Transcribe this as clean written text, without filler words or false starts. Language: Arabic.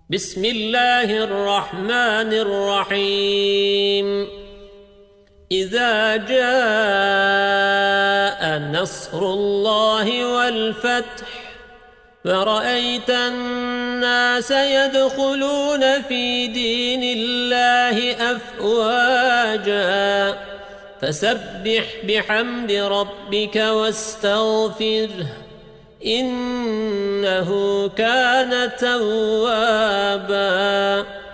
بسم الله الرحمن الرحيم إذا جاء نصر الله والفتح فرأيت الناس يدخلون في دين الله أفواجا فسبح بحمد ربك واستغفره إنه كان توابا